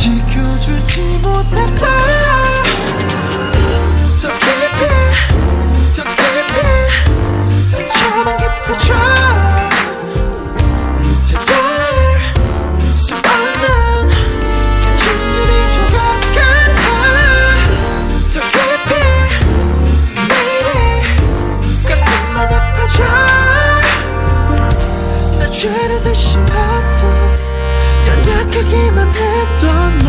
지켜주지 못해서 더 깊이 더 깊이 상처만 깊어져 되돌릴 수 없는 진율이 조각 같아 더 깊이 매일이 가슴만 아파져 나 죄를 대신받아 연약하기만 했던 너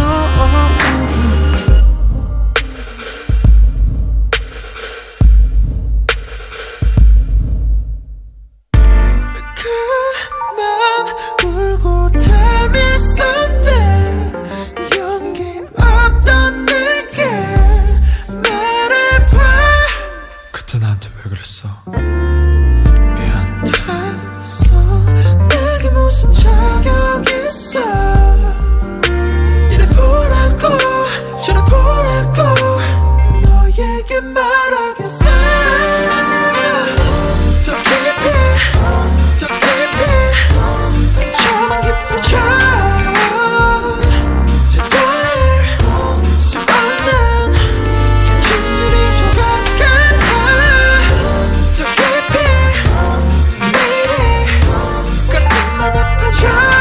그만 울고 tell me something 용기 없던 내게 말해봐 그때 나한테 왜 그랬어? 미안. 내게 무슨 자격 있어 이래 보라고 저래 보라고 너에게 말하겠어 더 깊이 더 깊이 상처만 깊어져 되돌릴 수 없는 진율이 조각 같아 더 깊이 매일이 가슴만 아파져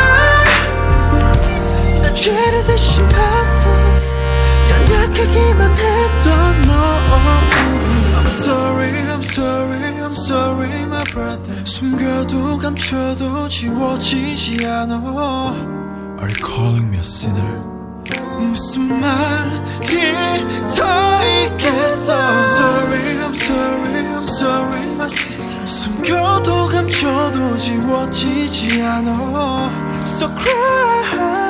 나 죄를 대신 받아 연약하기만 했던 너 I'm sorry, I'm sorry, I'm sorry my brother 숨겨도 감춰도 지워지지 않아 Are you calling me a sinner? 무슨 말이 더 있겠어 I'm sorry, I'm sorry, I'm sorry my sister 숨겨도 감춰도 지워지지 않아 So cry